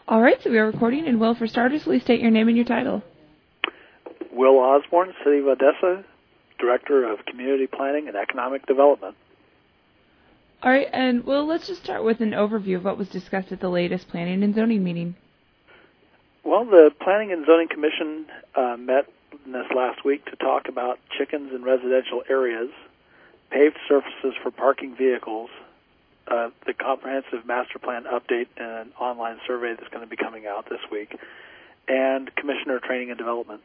All right, so we are recording, and Will, for starters, please state your name and your title. Will Osborne, City of Odessa, Director of Community Planning and Economic Development. All right, and Will, let's just start with an overview of what was discussed at the latest Planning and Zoning meeting. Well, the Planning and Zoning Commission met this last week to talk about chickens in residential areas, paved surfaces for parking vehicles, the comprehensive master plan update and an online survey that's going to be coming out this week, and Commissioner Training and Development.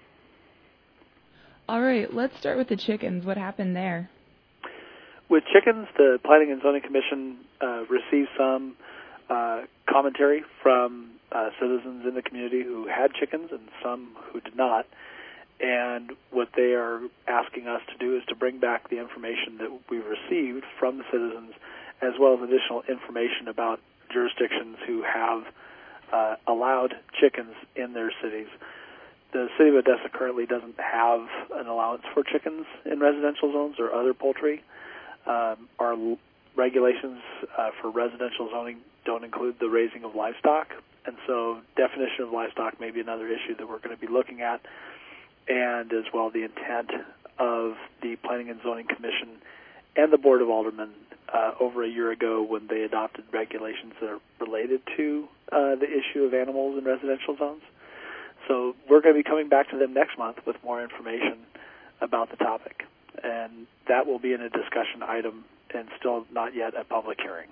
All right, let's start with the chickens. What happened there? With chickens, the Planning and Zoning Commission received some commentary from citizens in the community who had chickens and some who did not. And what they are asking us to do is to bring back the information that we've received from the citizens, as well as additional information about jurisdictions who have allowed chickens in their cities. The City of Odessa currently doesn't have an allowance for chickens in residential zones or other poultry. Our regulations for residential zoning don't include the raising of livestock, and so definition of livestock may be another issue that we're going to be looking at, and as well the intent of the Planning and Zoning Commission and the Board of Aldermen over a year ago when they adopted regulations that are related to the issue of animals in residential zones. So we're going to be coming back to them next month with more information about the topic, and that will be in a discussion item and still not yet a public hearing.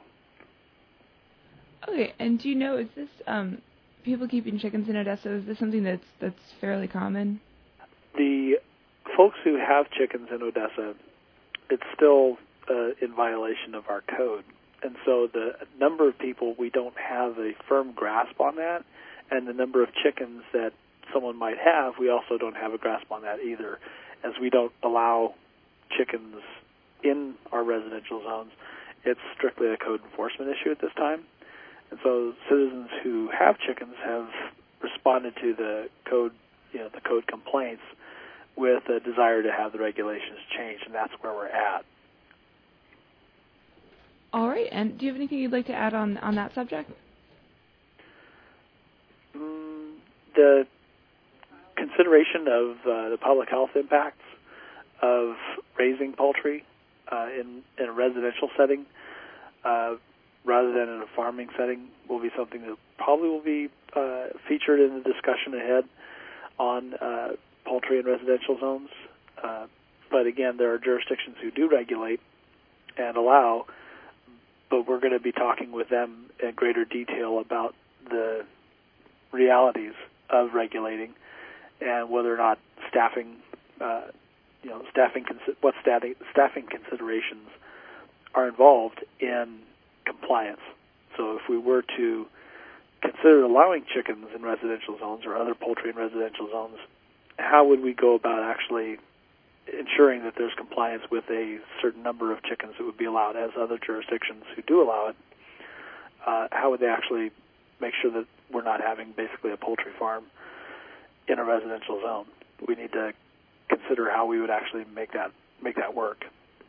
Okay, and do you know, is this people keeping chickens in Odessa, is this something that's fairly common? The folks who have chickens in Odessa, it's still in violation of our code. And so the number of people, we don't have a firm grasp on that, and the number of chickens that someone might have, we also don't have a grasp on that either, as we don't allow chickens in our residential zones. It's strictly a code enforcement issue at this time. And so citizens who have chickens have responded to the code, the code complaints with a desire to have the regulations changed, and that's where we're at. All right, and do you have anything you'd like to add on that subject? The consideration of the public health impacts of raising poultry in a residential setting rather than in a farming setting will be something that probably will be featured in the discussion ahead on poultry in residential zones. But again, there are jurisdictions who do regulate and allow, but we're going to be talking with them in greater detail about the realities of regulating and whether or not staffing considerations are involved in compliance. So if we were to consider allowing chickens in residential zones or other poultry in residential zones, how would we go about actually ensuring that there's compliance with a certain number of chickens that would be allowed, as other jurisdictions who do allow it? How would they actually make sure that we're not having basically a poultry farm in a residential zone? We need to consider how we would actually make that work.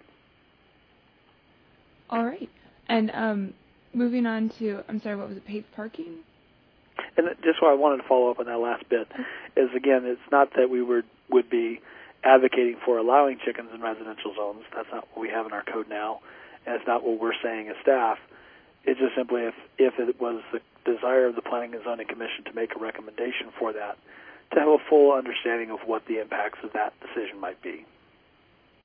All right. And moving on to, what was it, paved parking? And just what I wanted to follow up on that last bit is, again, it's not that we would be advocating for allowing chickens in residential zones. That's not what we have in our code now, and it's not what we're saying as staff. It's just simply if it was the desire of the Planning and Zoning Commission to make a recommendation for that, to have a full understanding of what the impacts of that decision might be.